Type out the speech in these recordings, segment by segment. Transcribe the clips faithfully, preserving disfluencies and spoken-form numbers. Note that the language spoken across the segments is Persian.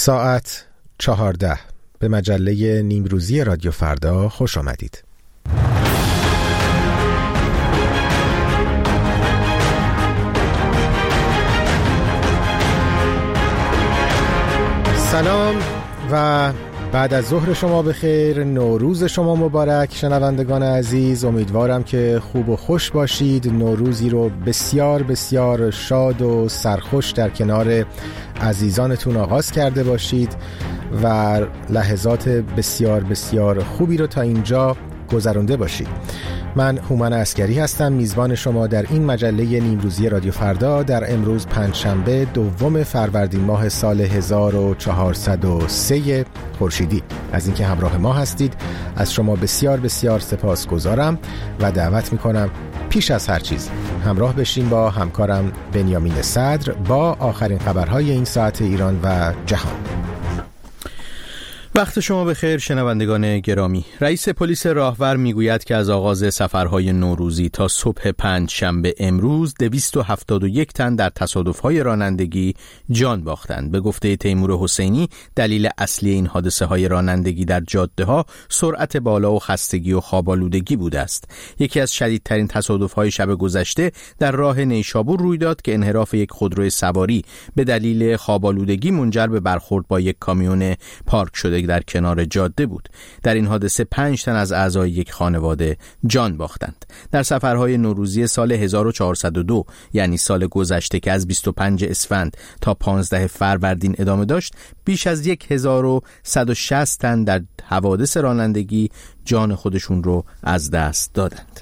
ساعت چهارده به مجله نیمروزی رادیو فردا خوش آمدید. سلام و بعد از ظهر شما بخیر، نوروز شما مبارک شنوندگان عزیز. امیدوارم که خوب و خوش باشید، نوروزی رو بسیار بسیار شاد و سرخوش در کنار عزیزانتون آغاز کرده باشید و لحظات بسیار بسیار خوبی رو تا اینجا گذرانده باشید. من هومن عسکری هستم، میزبان شما در این مجله نیمروزی رادیو فردا در امروز پنجشنبه دوم فروردین ماه سال هزار و چهارصد و سه خورشیدی. از اینکه همراه ما هستید از شما بسیار بسیار سپاسگزارم و دعوت میکنم پیش از هر چیز همراه بشیم با همکارم بنیامین صدر با آخرین خبرهای این ساعت ایران و جهان. وقت شما بخیر شنوندگان گرامی. رئیس پلیس راهور میگوید که از آغاز سفرهای نوروزی تا صبح پنج شنبه امروز دویست و هفتاد و یک تن در تصادف‌های رانندگی جان باختند. به گفته تیمور حسینی دلیل اصلی این حادثه های رانندگی در جاده‌ها سرعت بالا و خستگی و خواب‌آلودگی بوده است. یکی از شدیدترین تصادف‌های شب گذشته در راه نیشابور روی داد که انحراف یک خودروی سواری به دلیل خواب‌آلودگی منجر به برخورد با یک کامیون پارک شده در کنار جاده بود. در این حادثه پنج تن از اعضای یک خانواده جان باختند. در سفرهای نوروزی سال هزار و چهارصد و دو یعنی سال گذشته که از بیست و پنجم اسفند تا پانزدهم فروردین ادامه داشت، بیش از هزار و صد و شصت تن در حوادث رانندگی جان خودشون رو از دست دادند.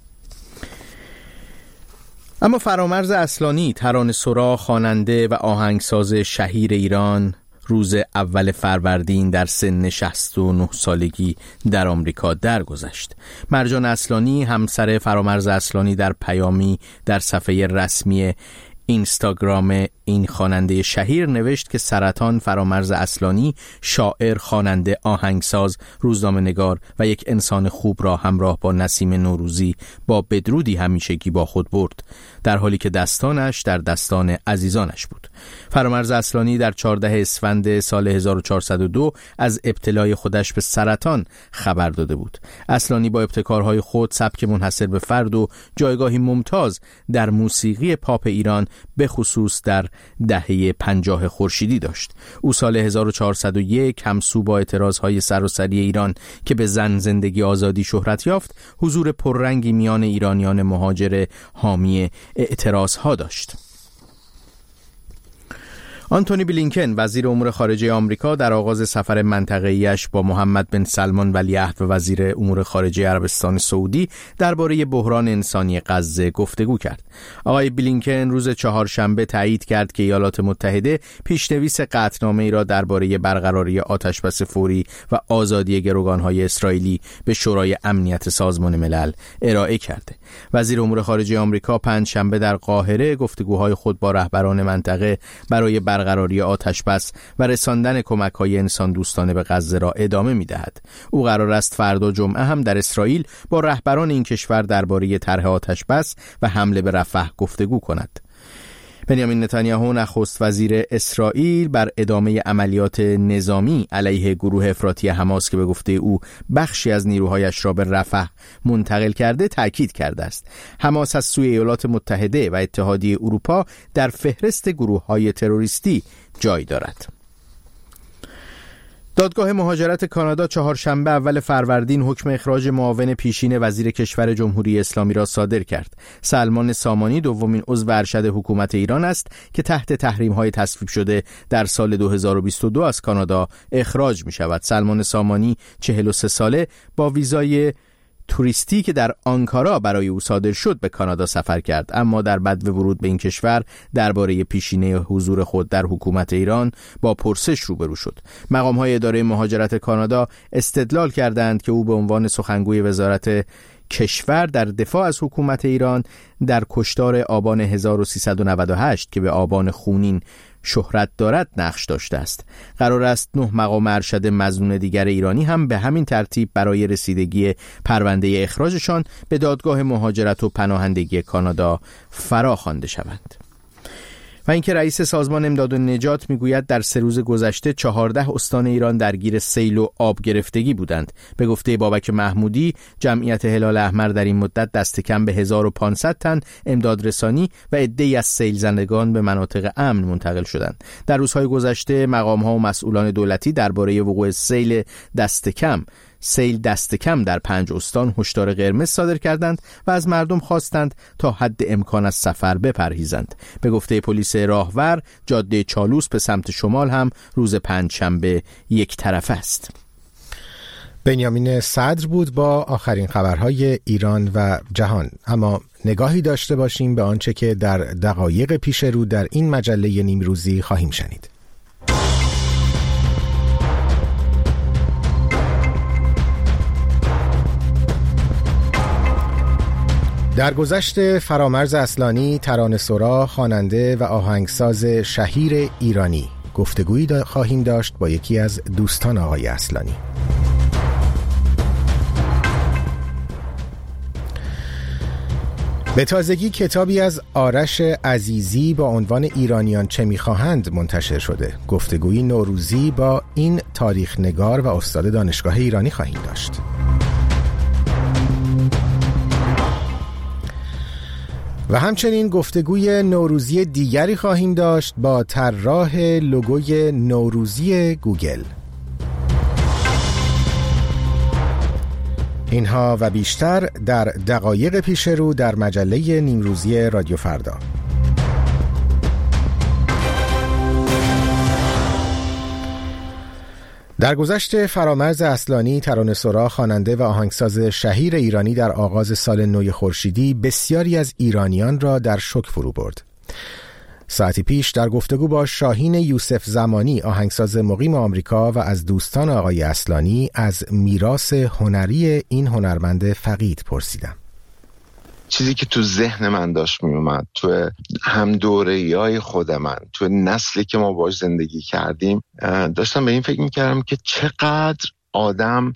اما فرامرز اصلانی، ترانه‌سرا، خواننده و آهنگساز شهیر ایران، روز اول فروردین در سن شصت و نه سالگی در آمریکا درگذشت. مرجان اصلانی، همسر فرامرز اصلانی، در پیامی در صفحه رسمی اینستاگرام این خواننده شهیر نوشت که سرطان فرامرز اصلانی، شاعر، خواننده، آهنگساز، روزنامه‌نگار و یک انسان خوب را همراه با نسیم نوروزی با بدرودی همیشگی با خود برد، در حالی که دستانش در دستان عزیزانش بود. فرامرز اصلانی در چهاردهم اسفند سال هزار و چهارصد و دو از ابتلای خودش به سرطان خبر داده بود. اصلانی با ابتکارهای خود سبک منحصر به فرد و جایگاهی ممتاز در موسیقی پاپ ایران به خصوص در دهه پنجاه خورشیدی داشت. او سال هزار و چهارصد و یک همسو با اعتراضهای سراسری ایران که به زن، زندگی، آزادی شهرت یافت، حضور پررنگی میان ایرانیان مهاجر حامی اعتراضها داشت. آنتونی بلینکن، وزیر امور خارجه آمریکا، در آغاز سفر منطقه‌ایش با محمد بن سلمان ولیعهد و وزیر امور خارجه عربستان سعودی درباره بحران انسانی غزه گفتگو کرد. آقای بلینکن روز چهارشنبه تایید کرد که ایالات متحده پیشنویس قطعنامه‌ای را درباره برقراری آتشبس فوری و آزادی گروگان‌های اسرائیلی به شورای امنیت سازمان ملل ارائه کرده. وزیر امور خارجه آمریکا پنجشنبه در قاهره گفتگوهای خود با رهبران منطقه برای برقراری آتشبس و رساندن کمک‌های انسان دوستانه به غزه را ادامه می‌دهد. او قرار است فردا جمعه هم در اسرائیل با رهبران این کشور درباره طرح آتشبس و حمله به رفح گفتگو کند. بنیامین نتانیاهو، نخست وزیر اسرائیل، بر ادامه عملیات نظامی علیه گروه افراطی حماس که به گفته او بخشی از نیروهایش را به رفح منتقل کرده تاکید کرده است. حماس از سوی ایالات متحده و اتحادیه اروپا در فهرست گروه‌های تروریستی جای دارد. دادگاه مهاجرت کانادا چهارشنبه اول فروردین حکم اخراج معاون پیشین وزیر کشور جمهوری اسلامی را صادر کرد. سلمان سامانی دومین عضو ارشد حکومت ایران است که تحت تحریم‌های تصویب شده در سال دو هزار و بیست و دو از کانادا اخراج می‌شود. سلمان سامانی چهل و سه ساله با ویزای توریستی که در آنکارا برای او صادر شد به کانادا سفر کرد، اما در بدو ورود به این کشور درباره پیشینه حضور خود در حکومت ایران با پرسش روبرو شد. مقام‌های اداره مهاجرت کانادا استدلال کردند که او به عنوان سخنگوی وزارت کشور در دفاع از حکومت ایران در کشتار آبان هزار و سیصد و نود و هشت که به آبان خونین شهرت دارد نقش داشته است. قرار است نه مقام ارشد مظنون دیگر ایرانی هم به همین ترتیب برای رسیدگی پرونده اخراجشان به دادگاه مهاجرت و پناهندگی کانادا فرا خوانده شوند. و اینکه رئیس سازمان امداد و نجات میگوید در سه روز گذشته چهارده استان ایران درگیر سیل و آب گرفتگی بودند. به گفته بابک محمودی، جمعیت هلال احمر در این مدت دست کم به هزار و پانصد تن امداد رسانی و عده‌ای از سیل زندگان به مناطق امن منتقل شدند. در روزهای گذشته مقام‌ها و مسئولان دولتی درباره وقوع سیل دست کم سیل دست کم در پنج استان هشدار قرمز صادر کردند و از مردم خواستند تا حد امکان از سفر بپرهیزند. به گفته پلیس راهور، جاده چالوس به سمت شمال هم روز پنجشنبه یک طرفه است. بنیامین صدر بود با آخرین خبرهای ایران و جهان. اما نگاهی داشته باشیم به آنچه که در دقایق پیش رو در این مجله نیمروزی خواهیم شنید. در گذشت فرامرز اصلانی، ترانه‌سرا، خواننده و آهنگساز شهیر ایرانی، گفتگویی دا خواهیم داشت با یکی از دوستان آقای اصلانی. به تازگی کتابی از آرش عزیزی با عنوان ایرانیان چه می‌خواهند منتشر شده. گفتگویی نوروزی با این تاریخ نگار و استاد دانشگاه ایرانی خواهیم داشت. و همچنین گفتگوی نوروزی دیگری خواهیم داشت با طراح لوگوی نوروزی گوگل. اینها و بیشتر در دقایق پیش رو در مجله نیمروزی رادیو فردا. در گذشت فرامرز اصلانی، ترانه‌سرا، خواننده و آهنگساز شهیر ایرانی در آغاز سال نو خورشیدی بسیاری از ایرانیان را در شوک فرو برد. ساعتی پیش در گفتگو با شاهین یوسف زمانی، آهنگساز مقیم آمریکا و از دوستان آقای اصلانی، از میراث هنری این هنرمند فقید پرسیدم. چیزی که تو ذهن من داشت می اومد، تو هم دوره‌ای خود من، تو نسلی که ما باش زندگی کردیم، داشتم به این فکر میکردم که چقدر آدم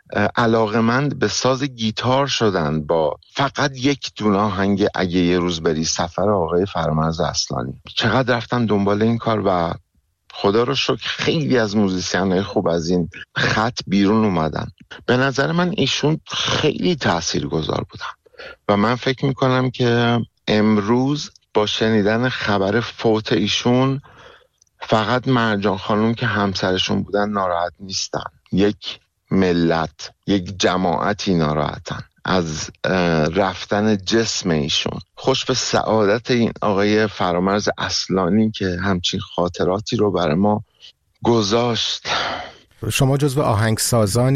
علاقمند به ساز گیتار شدن با فقط یک دونه آهنگ اگه یه روز بری سفر آقای فرامرز اصلانی. چقدر رفتن دنبال این کار و خدا رو شکر خیلی از موزیسین‌های خوب از این خط بیرون اومدن. به نظر من ایشون خیلی تاثیرگذار بودن و من فکر میکنم که امروز با شنیدن خبر فوت ایشون فقط مرجان خانم که همسرشون بودن ناراحت نیستن، یک ملت، یک جماعتی ناراحتن از رفتن جسم ایشون. خوش به سعادت این آقای فرامرز اصلانی که همچین خاطراتی رو برای ما گذاشت. شما جزو آهنگسازان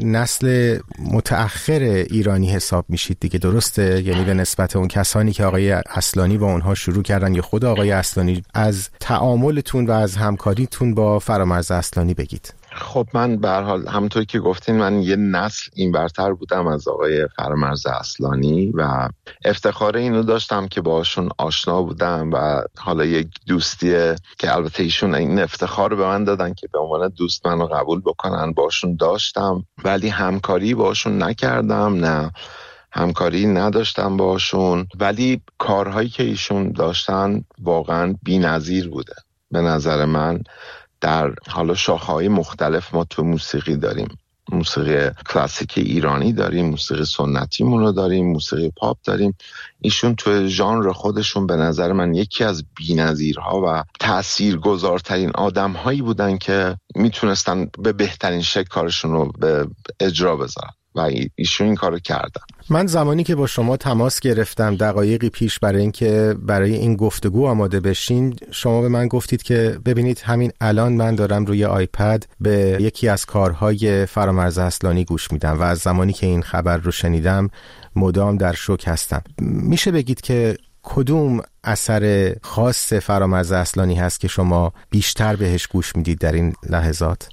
نسل متأخر ایرانی حساب میشید دیگه، درسته؟ یعنی به نسبت اون کسانی که آقای اصلانی با اونها شروع کردن یا خود آقای اصلانی، از تعاملتون و از همکاریتون با فرامرز اصلانی بگید. خب من به هر حال همونطوری که گفتین من یه نسل این برتر بودم از آقای فرامرز اصلانی و افتخار اینو داشتم که باشون آشنا بودم و حالا یک دوستیه که البته ایشون این افتخار رو به من دادن که به عنوان دوست منو قبول بکنن، باشون داشتم ولی همکاری باشون نکردم، نه همکاری نداشتم باشون، ولی کارهایی که ایشون داشتن واقعا بی‌نظیر بوده به نظر من. در حالا شاخه‌های مختلف ما تو موسیقی داریم، موسیقی کلاسیک ایرانی داریم، موسیقی سنتیمون رو داریم، موسیقی پاپ داریم. ایشون تو ژانر خودشون به نظر من یکی از بی‌نظیرها و تاثیرگذارترین آدم‌هایی بودن که میتونستن به بهترین شکل کارشون رو به اجرا بذارن و ایشون این کارو کردن. من زمانی که با شما تماس گرفتم دقایقی پیش برای اینکه برای این گفتگو آماده بشین، شما به من گفتید که ببینید همین الان من دارم روی آیپد به یکی از کارهای فرامرز اصلانی گوش میدم و از زمانی که این خبر رو شنیدم مدام در شوک هستم. میشه بگید که کدوم اثر خاص فرامرز اصلانی هست که شما بیشتر بهش گوش میدید در این لحظات؟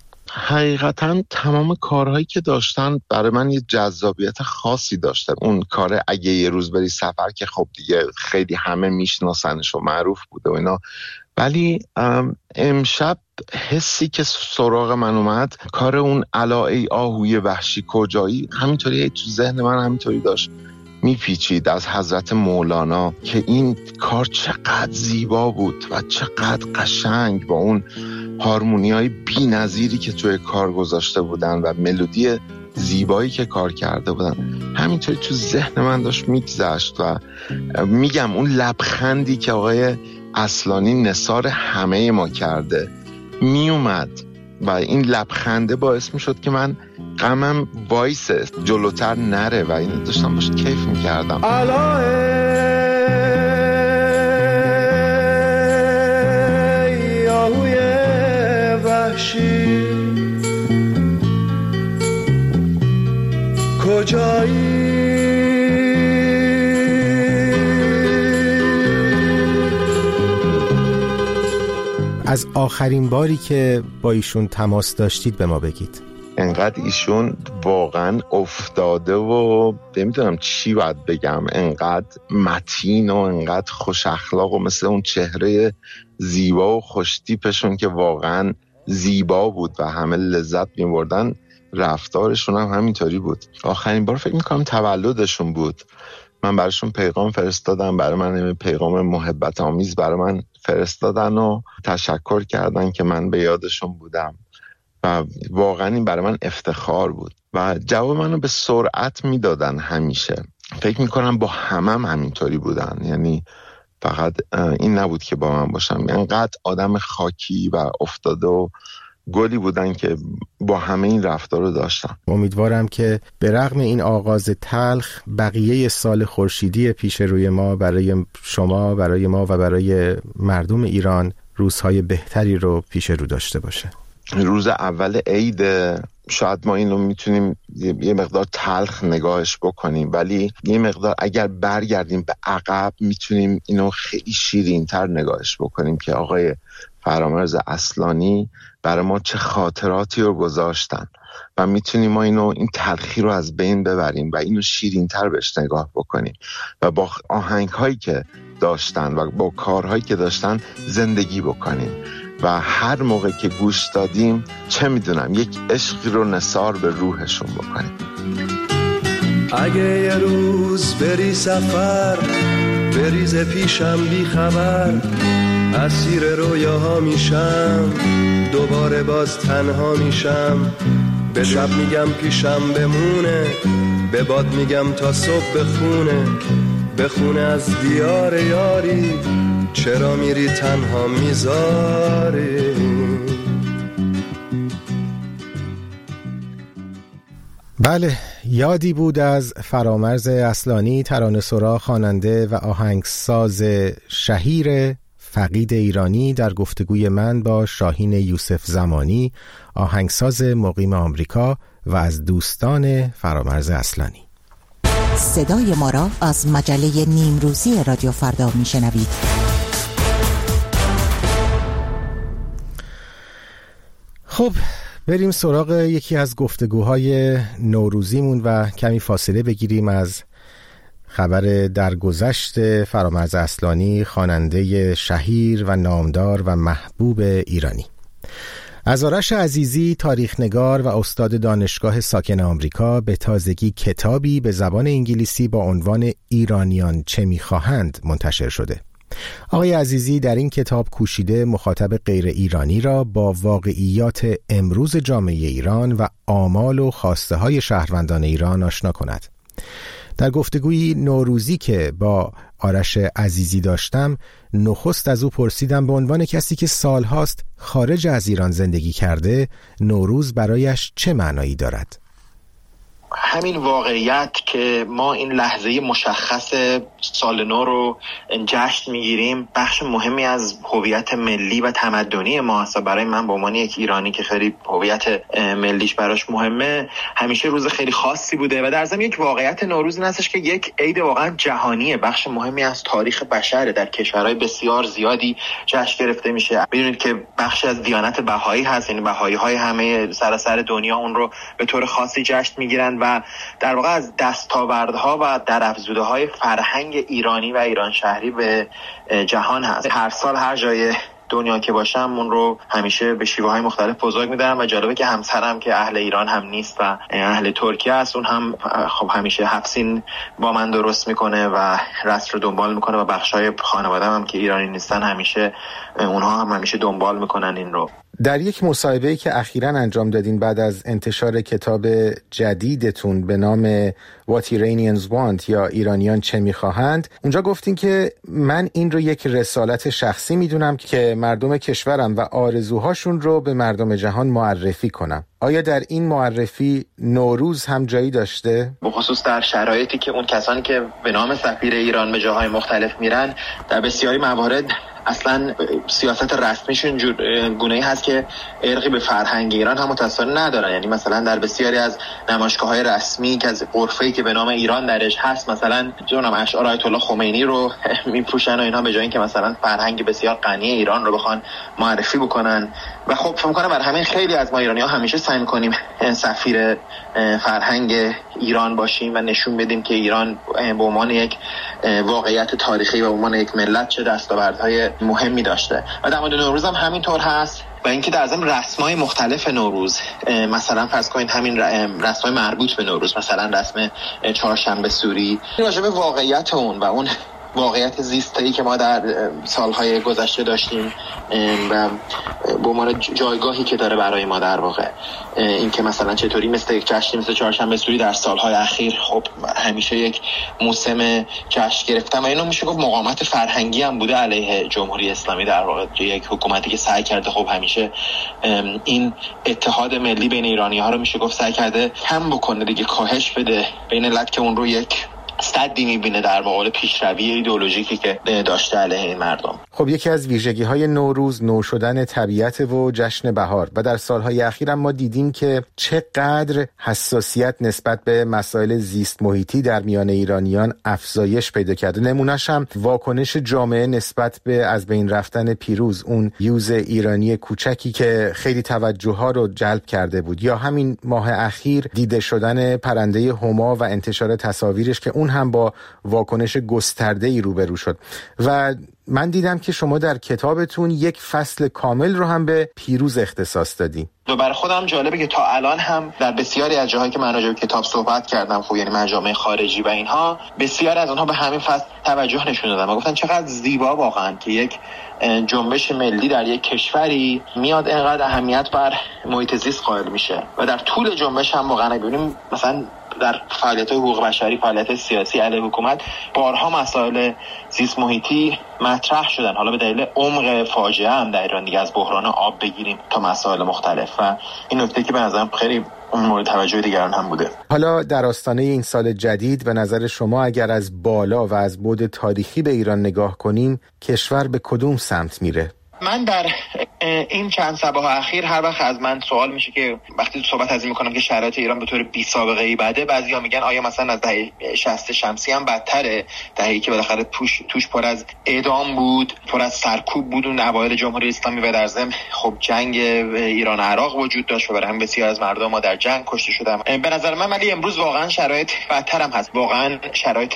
حقیقتا تمام کارهایی که داشتن برای من یه جذابیت خاصی داشتن. اون کار اگه یه روز بری سفر که خب دیگه خیلی همه میشناسنش و معروف بوده و اینا، ولی امشب حسی که سراغ من اومد، کار اون الا ای آهوی وحشی کجایی، همینطوری تو ذهن من همینطوری داشت میپیچید از حضرت مولانا که این کار چقدر زیبا بود و چقدر قشنگ با اون هارمونیای بی نظیری که توی کار گذاشته بودن و ملودی زیبایی که کار کرده بودن. همینطوری تو ذهن من داشت میگذشت و میگم اون لبخندی که آقای اصلانی نثار همه ما کرده میومد و این لبخنده باعث میشد که من غمم وایسه جلوتر نره و این داشتم باش کیف میکردم. آهوی وحشی کجایی؟ از آخرین باری که با ایشون تماس داشتید به ما بگید. انقدر ایشون واقعا افتاده و نمیدونم چی باید بگم، انقدر متین و انقدر خوش اخلاق و مثل اون چهره زیبا و خوشتیپشون که واقعا زیبا بود و همه لذت می‌بردن، رفتارشون هم همینطوری بود. آخرین بار فکر می‌کنم تولدشون بود، من براشون پیغام فرستادم، برای من پیغام محبت آمیز برای من فرستادن و تشکر کردن که من به یادشون بودم و واقعا این برای من افتخار بود و جواب منو به سرعت میدادن. همیشه فکر میکنم با همم همینطوری بودن، یعنی فقط این نبود که با من باشم، انقدر آدم خاکی و افتاده و گلی بودن که با همه این رفتار رو داشتن. امیدوارم که به رغم این آغاز تلخ بقیه سال خورشیدی پیش روی ما برای شما، برای ما و برای مردم ایران روزهای بهتری رو پیش رو داشته باشه. روز اول عید شاید ما اینو میتونیم یه مقدار تلخ نگاهش بکنیم، ولی یه مقدار اگر برگردیم به عقب میتونیم اینو خیلی شیرین‌تر نگاهش بکنیم که آقای فرامرز اصلانی برای ما چه خاطراتی رو گذاشتن و میتونیم ما اینو این تلخی رو از بین ببریم و اینو شیرین‌تر بهش نگاه بکنیم و با آهنگ‌هایی که داشتن و با کارهایی که داشتن زندگی بکنیم و هر موقع که گوش دادیم چه میدونم یک عشقی رو نثار به روحشون بکنیم. اگه یه روز بری سفر بریز پیشم بی خبر، اسیر رویاها میشم دوباره باز تنها میشم، به شب میگم پیشم بمونه، به باد میگم تا صبح بخونه، بخونه از دیار یاری چرا میری تنها میذاری. بله، یادی بود از فرامرز اصلانی، ترانه‌سرا، خواننده و آهنگساز شهیر فقید ایرانی در گفتگوی من با شاهین یوسف زمانی، آهنگساز مقیم آمریکا و از دوستان فرامرز اصلانی. صدای ما را از مجله نیمروزی رادیو فردا میشنوید. خب بریم سراغ یکی از گفتگوهای نوروزیمون و کمی فاصله بگیریم از خبر درگذشت فرامرز اصلانی، خواننده شهیر و نامدار و محبوب ایرانی. از آرش عزیزی، تاریخنگار و استاد دانشگاه ساکن آمریکا، به تازگی کتابی به زبان انگلیسی با عنوان ایرانیان چه می‌خواهند منتشر شده. آقای عزیزی در این کتاب کوشیده مخاطب غیر ایرانی را با واقعیات امروز جامعه ایران و آمال و خواسته های شهروندان ایران آشنا کند. در گفتگوی نوروزی که با آرش عزیزی داشتم، نخست از او پرسیدم به عنوان کسی که سالهاست خارج از ایران زندگی کرده، نوروز برایش چه معنایی دارد؟ همین واقعیت که ما این لحظه مشخص سال نو رو جشن میگیریم بخش مهمی از هویت ملی و تمدنی ما است. برای من به عنوان یک ایرانی که خیلی هویت ملیش براش مهمه، همیشه روز خیلی خاصی بوده و در ضمن یک واقعیت نوروز این هستش که یک عید واقعا جهانیه، بخش مهمی از تاریخ بشره، در کشورهای بسیار زیادی جشن گرفته میشه. میدونید که بخشی از دیانت بهایی هست، یعنی بهایی‌های همه سراسر دنیا اون رو به طور خاصی جشن میگیرن و در واقع از دستاوردها و درافزوده‌های فرهنگ ایرانی و ایران شهری به جهان هست. هر سال هر جای دنیا که باشم اون رو همیشه به شیوه های مختلف بزرگ می‌دارم و جالبه که همسرم که اهل ایران هم نیست و اهل ترکیه است، اون هم خب همیشه حفسین با من درست میکنه و رسم رو دنبال میکنه و بخشای خانواده‌ام هم که ایرانی نیستن همیشه اونها هم همیشه دنبال میکنن این رو. در یک مصاحبه‌ای که اخیراً انجام دادین بعد از انتشار کتاب جدیدتون به نام What Iranians Want یا ایرانیان چه می‌خواهند، اونجا گفتین که من این رو یک رسالت شخصی می‌دونم که مردم کشورم و آرزوهاشون رو به مردم جهان معرفی کنم. آیا در این معرفی نوروز هم جایی داشته؟ به خصوص در شرایطی که اون کسانی که به نام سفیر ایران به جاهای مختلف میرن در بسیاری موارد اصلا سیاست رسمیشون گونه‌ای هست که ارقی به فرهنگ ایران هم متصل ندارن. یعنی مثلا در بسیاری از نمایشگاه‌های رسمی که از غرفه‌ای که به نام ایران درش هست مثلا جناب اشعار آیت الله خمینی رو میپوشن و اینها، به جای اینکه مثلا فرهنگ بسیار غنی ایران رو بخوان معرفی بکنن. و خب فکر می‌کنم بر همین خیلی از ما ایرانی‌ها همیشه سعی می‌کنیم سفیر فرهنگ ایران باشیم و نشون بدیم که ایران به عنوان یک واقعیت تاریخی و به عنوان یک ملت چه دستاوردهای مهمی داشته. و در مورد نوروز هم همینطور هست و اینکه در ضمن رسم‌های مختلف نوروز، مثلا فرض کنید همین رسم‌های مربوط به نوروز، مثلا رسم چهارشنبه سوری، راجع به واقعیت اون و اون واقعیت زیسته‌ای که ما در سالهای گذشته داشتیم و به عنوان جایگاهی که داره برای ما در واقع این که مثلا چطوری مثل یک جشن مثل چهارشنبه سوری در سالهای اخیر خب همیشه یک موسم جشن گرفتن و اینو میشه گفت مقاومت فرهنگی هم بوده علیه جمهوری اسلامی، در واقع یک حکومتی که سعی کرده خب همیشه این اتحاد ملی بین ایرانی‌ها رو میشه گفت سعی کرده کم بکنه دیگه، کاهش بده بین ملت که اون رو یک استدی میبینه در مقابل پیشروی ایدئولوژیکی که داشته علیه این مردم. خب یکی از ویژگی‌های نوروز نو شدن طبیعت و جشن بهار و در سالهای اخیر ما دیدیم که چقدر حساسیت نسبت به مسائل زیست محیطی در میان ایرانیان افزایش پیدا کرده. نمونه‌اش هم واکنش جامعه نسبت به از بین رفتن پیروز، اون یوز ایرانی کوچکی که خیلی توجه‌ها رو جلب کرده بود، یا همین ماه اخیر دیده شدن پرنده هما و انتشار تصاویرش که اون هم با واکنش گسترده‌ای روبرو شد. و من دیدم که شما در کتابتون یک فصل کامل رو هم به پیروز اختصاص دادی. و برای خودم جالبه که تا الان هم در بسیاری از جاهایی که من راجع به کتاب صحبت کردم، خب یعنی مجامع خارجی و اینها، بسیاری از اونها به همین فصل توجه نشون دادن و گفتن چقدر زیبا واقعا که یک جنبش ملی در یک کشوری میاد اینقدر اهمیت بر محیط زیست قائل میشه و در طول جنبش هم واقعا ببینیم مثلا در فعالیت‌های حقوق بشری، فعالیت سیاسی علیه حکومت، بارها مسائل زیست محیطی مطرح شدن، حالا به دلیل عمق فاجعه هم در ایران دیگه، از بحران آب بگیریم تا مسائل مختلف. و این نکته که به نظرم خیلی مورد توجه دیگران هم بوده. حالا در آستانه این سال جدید به نظر شما اگر از بالا و از بعد تاریخی به ایران نگاه کنیم، کشور به کدوم سمت میره؟ من در این چند صباح اخیر هر وقت از من سوال میشه که وقتی صحبت از این میکنم که شرایط ایران به طور بی سابقه ای بده، بعضیا میگن آیا مثلا از دهه شصت شمسی هم بدتره، دهه‌ای که بالاخره توش توش پر از اعدام بود، پر از سرکوب بود اون اوایل جمهوری اسلامی و در ضمن خب جنگ ایران عراق وجود داشت و برای هم بسیار از مردم ما در جنگ کشته شدن. به نظر من ولی امروز واقعا شرایط بدتر هم هست، واقعا شرایط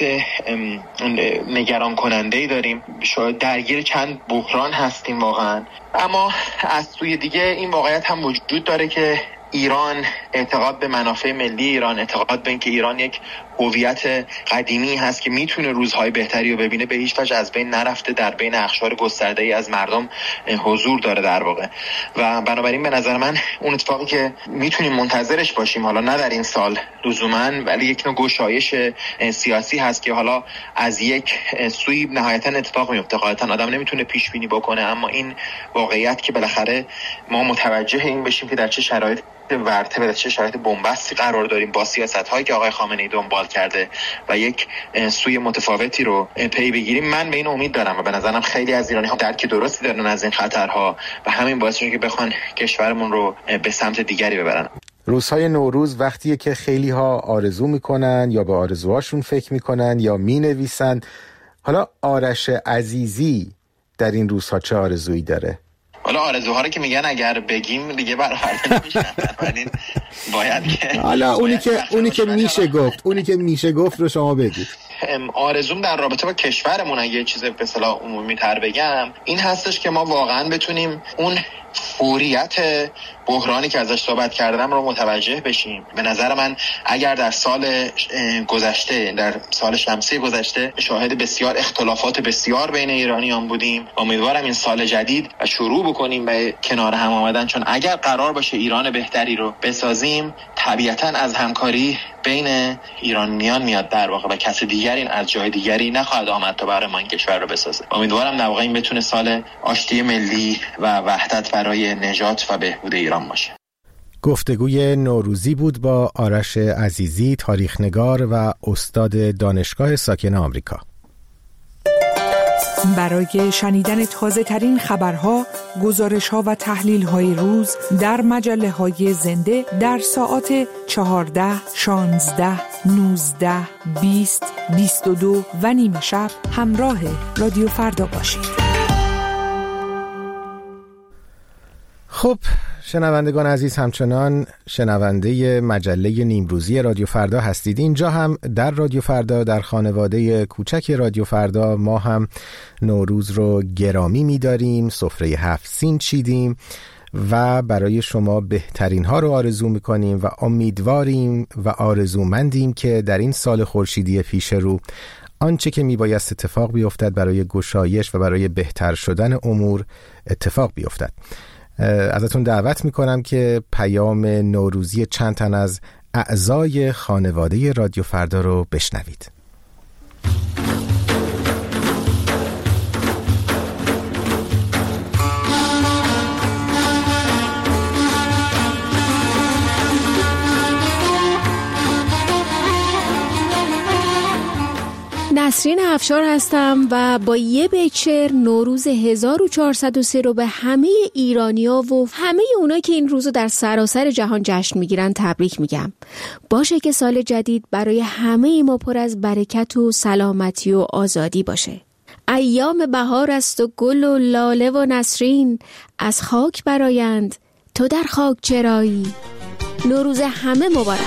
نگران کننده ای داریم، شاید درگیر چند بحران هستیم واقعا. اما از سوی دیگه این واقعیت هم وجود داره که ایران اعتقاد به منافع ملی ایران، اعتقاد به اینکه ایران یک هویت قدیمی هست که میتونه روزهای بهتری رو ببینه، به هیچ وجه از بین نرفته، در بین اقشار گسترده‌ای از مردم حضور داره در واقع. و بنابراین به نظر من اون اتفاقی که میتونیم منتظرش باشیم، حالا نه در این سال لزوما، ولی یک نوع گشایش سیاسی هست که حالا از یک سوی نهایتا اتفاق میفته، قاعدتا آدم نمیتونه پیش بینی بکنه، اما این واقعیت که بالاخره ما متوجه این بشیم که در چه شرایط ورطه و چه شرایط بنبستی قرار داریم با سیاست‌هایی که آقای خامنه‌ای دنبال کرده و یک سوی متفاوتی رو پی بگیریم. من به این امید دارم و به نظرم خیلی از ایرانی‌ها درک درستی دارن از این خطرها و همین باعث میشه که بخوان کشورمون رو به سمت دیگری ببرن. روزهای نوروز وقتیه که خیلی ها آرزو میکنن یا به آرزوهاشون فکر میکنن یا مینویسن. حالا آرش عزیزی در این روزها چه آرزویی داره؟ حالا آرزوها رو که میگن اگر بگیم دیگه برآورده نمیشن، ولی باید که حالا اونی که اونی که میشه گفت اونی که میشه گفت رو شما بگید. آرزوم در رابطه با کشورمون اگه چیز به اصطلاح عمومی تر بگم این هستش که ما واقعا بتونیم اون فوریت بحرانی که ازش صحبت کردم رو متوجه بشیم. به نظر من اگر در سال گذشته، در سال شمسی گذشته شاهد بسیار اختلافات بسیار بین ایرانیان بودیم، امیدوارم این سال جدید و شروع بکنیم به کنار هم آمدن، چون اگر قرار باشه ایران بهتری رو بسازیم طبیعتاً از همکاری بین ایرانیان میاد در واقع و کسی دیگری از جای دیگری نخواهد آمد تا برای ما این کشور رو بسازه. امیدوارم در واقع این بتونه سال آشتی ملی و وحدت برای نجات و بهبود ایران باشه. گفتگوی نوروزی بود با آرش عزیزی، تاریخنگار و استاد دانشگاه ساکن آمریکا. برای شنیدن تازه ترین خبرها، گزارش ها و تحلیل های روز در مجله های زنده در ساعات چهارده، شانزده، نوزده، بیست، بیست و دو و نیمه شب همراه رادیو فردا باشید. خب شنوندگان عزیز، همچنان شنونده مجله نیمروزی رادیو فردا هستید. اینجا هم در رادیو فردا، در خانواده کوچک رادیو فردا، ما هم نوروز رو گرامی می‌داریم، سفره هفت سین چیدیم و برای شما بهترین ها رو آرزو می‌کنیم و امیدواریم و آرزومندیم که در این سال خورشیدی پیش رو آنچه که میبایست اتفاق بیفتد برای گشایش و برای بهتر شدن امور اتفاق بیفتد. ازتون دعوت میکنم که پیام نوروزی چند تن از اعضای خانواده رادیو فردا رو بشنوید. نسرین افشار هستم و با یه بیت شعر نوروز هزار و چهارصد و سه رو به همه ایرانی‌ها و همه اونایی که این روزو در سراسر جهان جشن میگیرن تبریک میگم. باشه که سال جدید برای همه ما پر از برکت و سلامتی و آزادی باشه. ایام بهار است و گل و لاله و نسرین از خاک برآیند، تو در خاک چرایی؟ نوروز همه مبارک.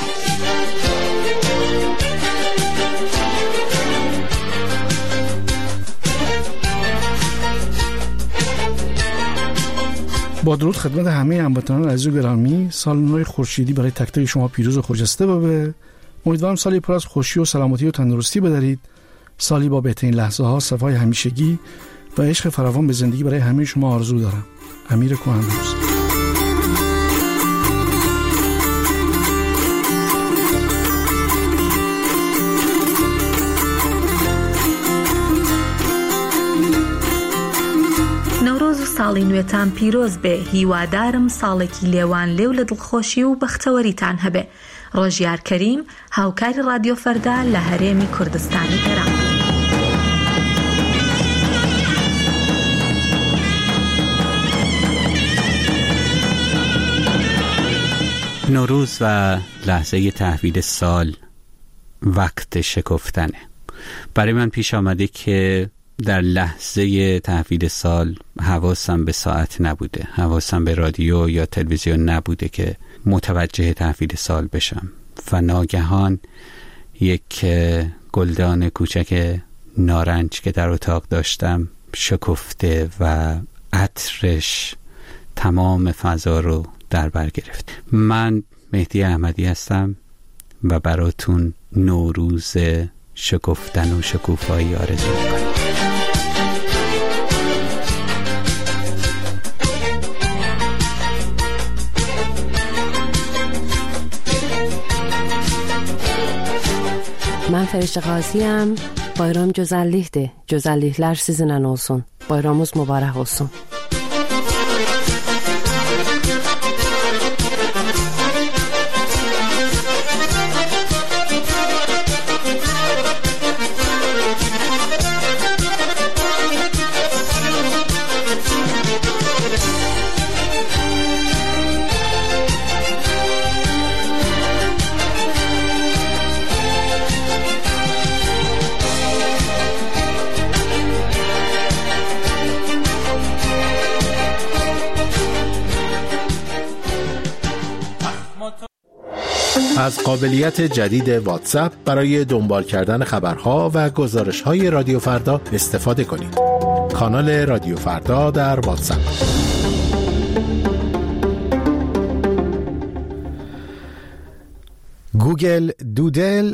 با درود خدمت همه هموطنان عزیز و گرامی، سال نو خورشیدی برای تک تک شما پیروز و خجسته باشه. امیدوارم سالی پر از خوشی و سلامتی و تندرستی بدارید، سالی با بهترین لحظه ها، صفای همیشگی و عشق فراوان به زندگی برای همه شما آرزو دارم. امیر کهن‌روز. ساڵی نوێتان پیرۆز بێ، هیوادارم ساڵێکی لێوان لێو لە دڵخۆشی و بەختەوەریتان هەبێ. ڕۆژیار کەریم، هاوکاری رادیۆ فەردا لە هەرێمی کوردستانی ئێران. نوروز و لحظه تحویل سال وقت شکفتنه. برای من پیش آمده که در لحظه تحویل سال حواسم به ساعت نبوده، حواسم به رادیو یا تلویزیون نبوده که متوجه تحویل سال بشم و ناگهان یک گلدان کوچک نارنج که در اتاق داشتم شکفته و عطرش تمام فضا رو در بر گرفت. من مهدی احمدی هستم و براتون نوروز شکفتن و شکوفایی آرزو می‌کنم. Ben Ferişte Gaziyem. Bayram güzellikti. Güzellikler sizinle olsun. Bayramımız mübarek olsun. از قابلیت جدید واتساپ برای دنبال کردن خبرها و گزارش‌های رادیو فردا استفاده کنید. کانال رادیو فردا در واتساپ. گوگل دودل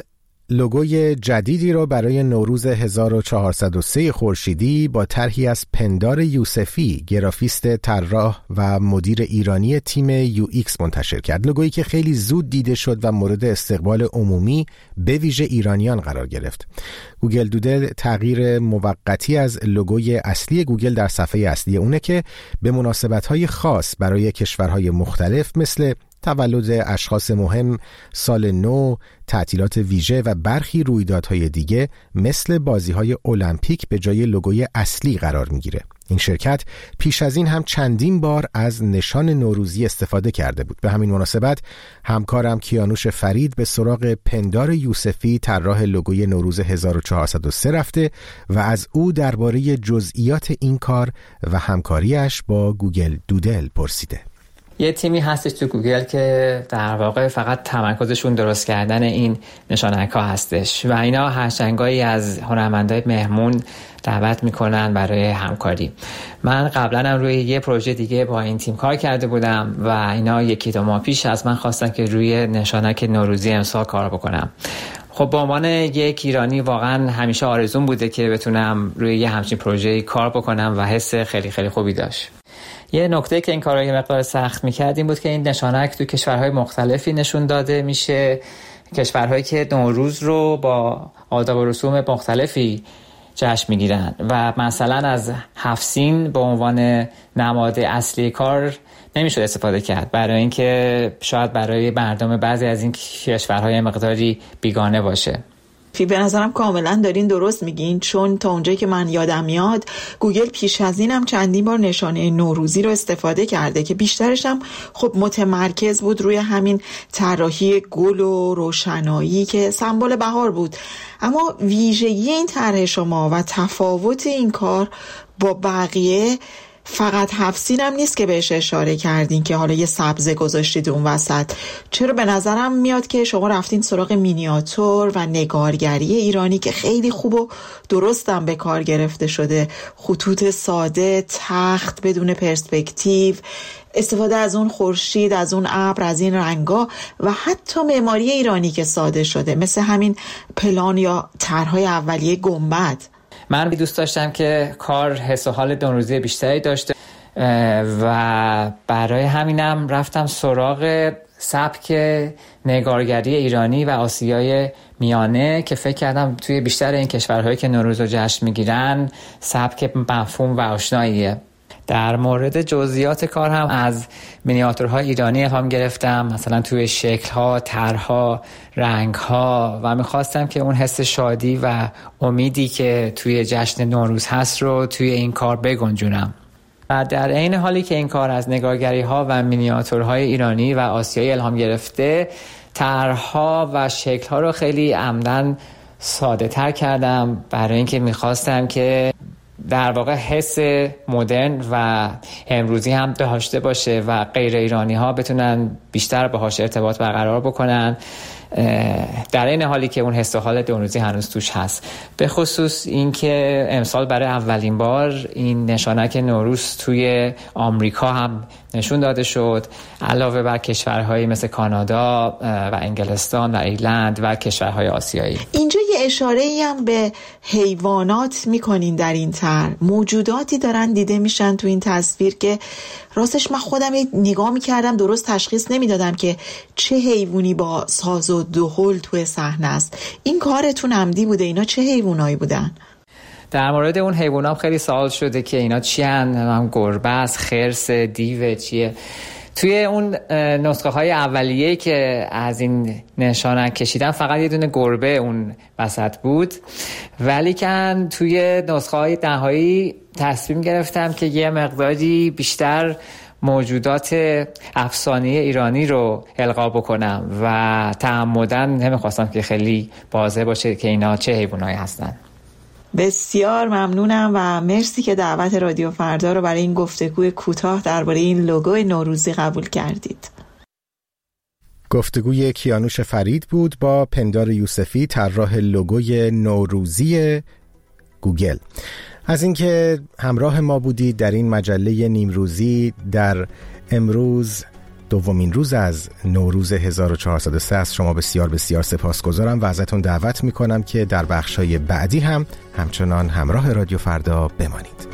لوگوی جدیدی را برای نوروز هزار و چهارصد و سه خورشیدی با طرحی از پندار یوسفی، گرافیست طراح و مدیر ایرانی تیم یو ایکس منتشر کرد. لوگویی که خیلی زود دیده شد و مورد استقبال عمومی به ویژه ایرانیان قرار گرفت. گوگل دودل تغییر موقتی از لوگوی اصلی گوگل در صفحه اصلی اونه که به مناسبت‌های خاص برای کشورهای مختلف مثل تولد اشخاص مهم، سال نو، تعطیلات ویژه و برخی رویدادهای دیگه مثل بازی‌های المپیک به جای لوگوی اصلی قرار میگیره. این شرکت پیش از این هم چندین بار از نشان نوروزی استفاده کرده بود. به همین مناسبت همکارم کیانوش فرید به سراغ پندار یوسفی، طراح لوگوی نوروز هزار و چهارصد و سه رفته و از او درباره جزئیات این کار و همکاریش با گوگل دودل پرسیده. یه تیمی هستش تو گوگل که در واقع فقط تمرکزشون درست کردن این نشانک ها هستش و اینا هرچنگایی از هنرمندای مهمون دعوت میکنن برای همکاری. من قبلا هم روی یه پروژه دیگه با این تیم کار کرده بودم و اینا یکی دو ماه پیش از من خواستن که روی نشانک نوروزی امسال کار بکنم. خب به عنوان یک ایرانی واقعا همیشه آرزوم بوده که بتونم روی یه همچین پروژه‌ای کار بکنم و حس خیلی خیلی خوبی داشت. یه نکته که این کار رو یه مقدار سخت می‌کرد این بود که این نشانک تو کشورهای مختلفی نشون داده میشه، کشورهایی که نوروز رو با آداب و رسوم مختلفی جشن میگیرن و مثلا از هفت سین به عنوان نماد اصلی کار نمیشد استفاده کرد، برای اینکه شاید برای مردم بعضی از این کشورهای مقداری بیگانه باشه. به نظرم کاملا دارین درست میگین، چون تا اونجایی که من یادم میاد گوگل پیش از این هم چندین بار نشانه نوروزی رو استفاده کرده که بیشترش هم خب متمرکز بود روی همین طراحی گل و روشنایی که سمبل بهار بود. اما ویژگی این طرح شما و تفاوت این کار با بقیه فقط هفت سین هم نیست که بهش اشاره کردین که حالا یه سبزه گذاشتید اون وسط. چرا به نظرم میاد که شما رفتین سراغ مینیاتور و نگارگری ایرانی که خیلی خوب و درستم به کار گرفته شده، خطوط ساده، تخت بدون پرسپکتیو، استفاده از اون خورشید، از اون ابر، از این رنگا و حتی معماری ایرانی که ساده شده مثل همین پلان یا طرح‌های اولیه گنبد. من دوست داشتم که کار حس و حال نوروزی بیشتری داشته و برای همینم رفتم سراغ سبک نگارگری ایرانی و آسیای میانه که فکر کردم توی بیشتر این کشورهایی که نوروز رو جشن میگیرن سبک مفهوم و آشناییه. در مورد جزئیات کار هم از مینیاتورهای ایرانی الهام گرفتم، مثلا توی شکل‌ها، طرح‌ها، رنگ‌ها و می‌خواستم که اون حس شادی و امیدی که توی جشن نوروز هست رو توی این کار بگنجونم. و در عین حالی که این کار از نگارگری‌ها و مینیاتورهای ایرانی و آسیایی الهام گرفته، طرح‌ها و شکل‌ها رو خیلی عمدن ساده‌تر کردم برای اینکه می‌خواستم که در واقع حس مدرن و امروزی هم داشته باشه و غیر ایرانی ها بتونن بیشتر باهاش ارتباط برقرار بکنن، در این حالی که اون حس و حال نوروزی هنوز توش هست. به خصوص اینکه امسال برای اولین بار این نشانک نوروز توی آمریکا هم نشون داده شد، علاوه بر کشورهایی مثل کانادا و انگلستان و ایرلند و کشورهای آسیایی. اینجا یه اشاره‌ای هم به حیوانات میکنین در این طرح. موجوداتی دارن دیده میشن تو این تصویر که راستش من خودم نگاه میکردم درست تشخیص نمیدادم که چه حیوانی با ساز و دهل توی صحنه است. این کارتون عمدی بوده؟ اینا چه حیوانایی بودن؟ در مورد اون حیوانات خیلی سوال شده که اینا چی هن؟ گربه است، خرس، دیو چیه؟ توی اون نسخه های اولیه که از این نشانک کشیدن فقط یه دونه گربه اون وسط بود، ولی که توی نسخه های نهایی تصمیم گرفتم که یه مقداری بیشتر موجودات افسانه‌ای ایرانی رو القا بکنم و تعمداً نمیخواستم که خیلی واضح باشه که اینا چه حیوانایی هستن. بسیار ممنونم و مرسی که دعوت رادیو فردا رو برای این گفتگوی کوتاه درباره این لوگوی نوروزی قبول کردید. گفتگوی کیانوش فرید بود با پندار یوسفی، طراح لوگوی نوروزی گوگل. از اینکه همراه ما بودید در این مجله نیمروزی در امروز دومین روز از نوروز هزار و چهارصد و سه از شما بسیار بسیار سپاسگزارم و ازتون دعوت میکنم که در بخش‌های بعدی هم همچنان همراه رادیو فردا بمانید.